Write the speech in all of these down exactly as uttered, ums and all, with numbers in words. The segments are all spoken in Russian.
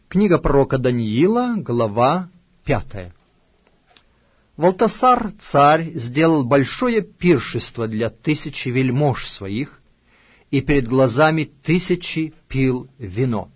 Книга пророка Даниила, глава пятая. Валтасар, царь, сделал большое пиршество для тысячи вельмож своих, и перед глазами тысячи пил вино.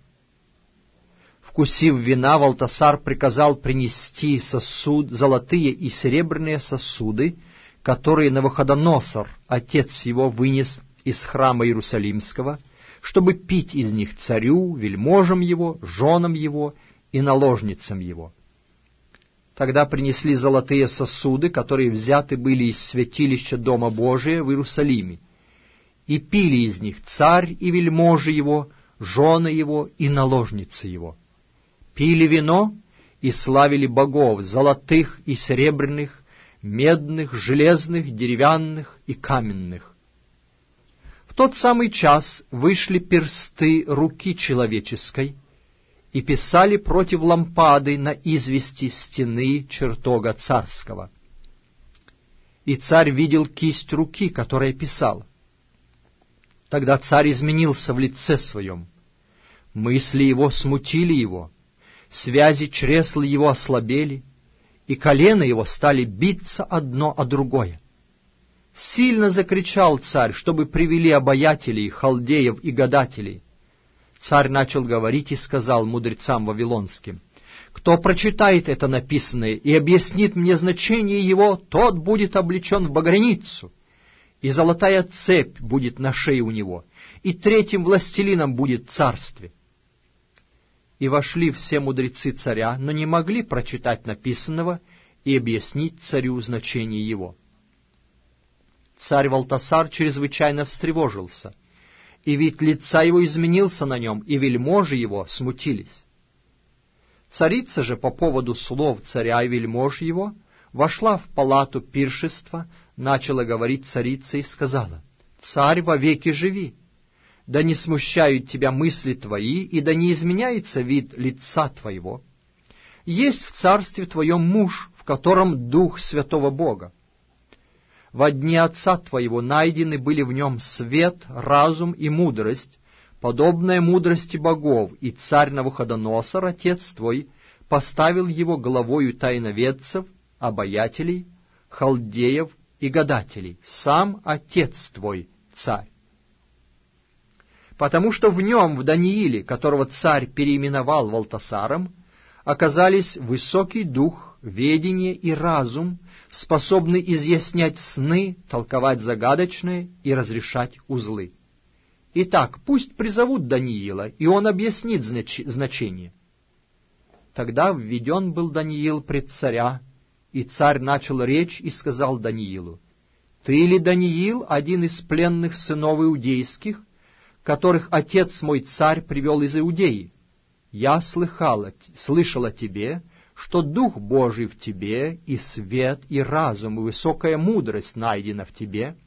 Вкусив вина, Валтасар приказал принести сосуд, золотые и серебряные сосуды, которые Навуходоносор, отец его, вынес из храма Иерусалимского, чтобы пить из них царю, вельможам его, женам его и наложницам его. Тогда принесли золотые сосуды, которые взяты были из святилища Дома Божия в Иерусалиме, и пили из них царь и вельможи его, жены его и наложницы его. Пили вино и славили богов, золотых и серебряных, медных, железных, деревянных и каменных. В тот самый час вышли персты руки человеческой и писали против лампады на извести стены чертога царского. И царь видел кисть руки, которая писала. Тогда царь изменился в лице своем. Мысли его смутили его, связи чресл его ослабели, и колена его стали биться одно о другое. Сильно закричал царь, чтобы привели обаятелей, халдеев и гадателей. Царь начал говорить и сказал мудрецам вавилонским: «Кто прочитает это написанное и объяснит мне значение его, тот будет облечен в багряницу, и золотая цепь будет на шее у него, и третьим властелином будет царстве». И вошли все мудрецы царя, но не могли прочитать написанного и объяснить царю значение его. Царь Валтасар чрезвычайно встревожился, и вид лица его изменился на нем, и вельможи его смутились. Царица же по поводу слов царя и вельмож его вошла в палату пиршества, начала говорить царица и сказала: «Царь, вовеки живи! Да не смущают тебя мысли твои, и да не изменяется вид лица твоего. Есть в царстве твоем муж, в котором дух святого Бога. Во дни отца твоего найдены были в нем свет, разум и мудрость, подобная мудрости богов, и царь Навуходоносор, отец твой, поставил его главою тайноведцев, обаятелей, халдеев и гадателей, сам отец твой, царь. Потому что в нем, в Данииле, которого царь переименовал Валтасаром, оказались высокий дух, ведение и разум, способны изъяснять сны, толковать загадочные и разрешать узлы. Итак, пусть призовут Даниила, и он объяснит знач... значение». Тогда введен был Даниил пред царя, и царь начал речь и сказал Даниилу: «Ты ли, Даниил, один из пленных сынов иудейских, которых отец мой царь привел из Иудеи? Я слыхал, слышал о тебе, что Дух Божий в тебе, и свет, и разум, и высокая мудрость найдена в тебе.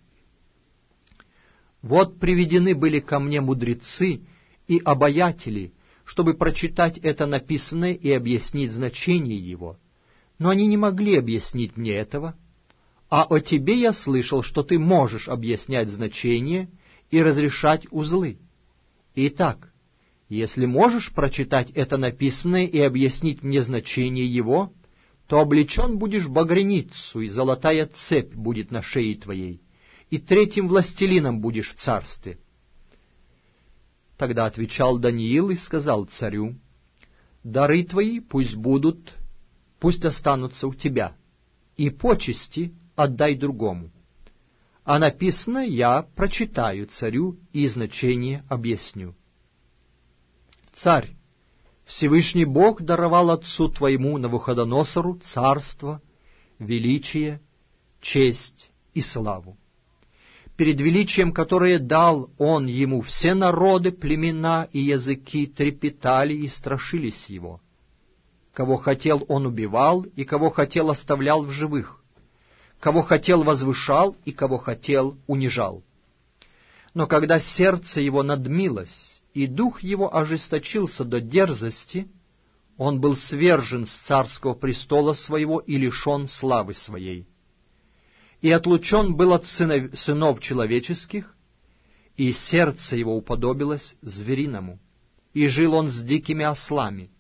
Вот приведены были ко мне мудрецы и обаятели, чтобы прочитать это написанное и объяснить значение его. Но они не могли объяснить мне этого. А о тебе я слышал, что ты можешь объяснять значение и разрешать узлы. Итак, если можешь прочитать это написанное и объяснить мне значение его, то облечен будешь в багряницу, и золотая цепь будет на шее твоей, и третьим властелином будешь в царстве». Тогда отвечал Даниил и сказал царю: «Дары твои пусть будут, пусть останутся у тебя, и почести отдай другому. А написано я прочитаю царю и значение объясню. Царь, Всевышний Бог даровал отцу твоему Навуходоносору царство, величие, честь и славу. Перед величием, которое дал он ему, все народы, племена и языки трепетали и страшились его. Кого хотел, он убивал, и кого хотел, оставлял в живых. Кого хотел, возвышал, и кого хотел, унижал. Но когда сердце его надмилось, и дух его ожесточился до дерзости, он был свержен с царского престола своего и лишен славы своей. И отлучен был от сынов, сынов человеческих, и сердце его уподобилось звериному, и жил он с дикими ослами,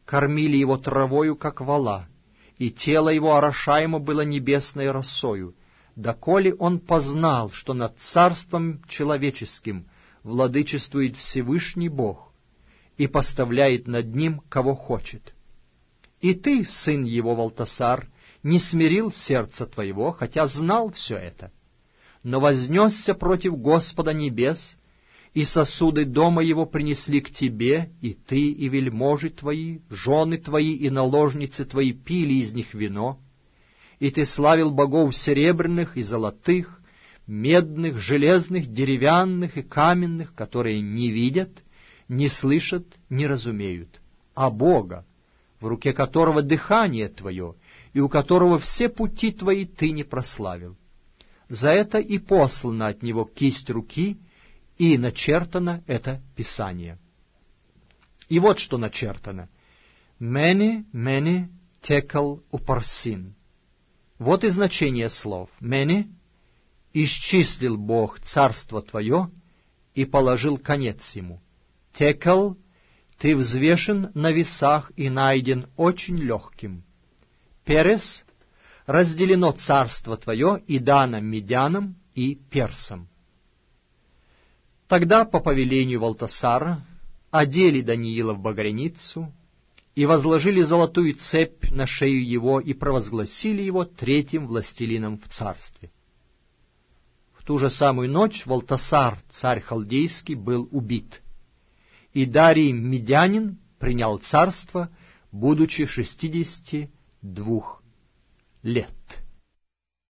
кормили его травою, как вола, и тело его орошаемо было небесной росою, доколе он познал, что над царством человеческим владычествует Всевышний Бог и поставляет над ним, кого хочет. И ты, сын его Валтасар, не смирил сердце твоего, хотя знал все это, но вознесся против Господа небес, и сосуды дома его принесли к тебе, и ты, и вельможи твои, жены твои и наложницы твои пили из них вино, и ты славил богов серебряных и золотых, медных, железных, деревянных и каменных, которые не видят, не слышат, не разумеют, а Бога, в руке которого дыхание твое, и у которого все пути твои ты не прославил. За это и послана от него кисть руки, и начертано это Писание. И вот что начертано. «Мене, мене, текал упарсин». Вот и значение слов. «Мене» — исчислил Бог царство твое и положил конец ему. «Текал» — ты взвешен на весах и найден очень легким. «Перес» — разделено царство твое и дано медянам и персам. Тогда по повелению Валтасара одели Даниила в багряницу и возложили золотую цепь на шею его и провозгласили его третьим властелином в царстве. В ту же самую ночь Валтасар, царь халдейский, был убит, и Дарий Медянин принял царство, будучи шестидесяти двух лет.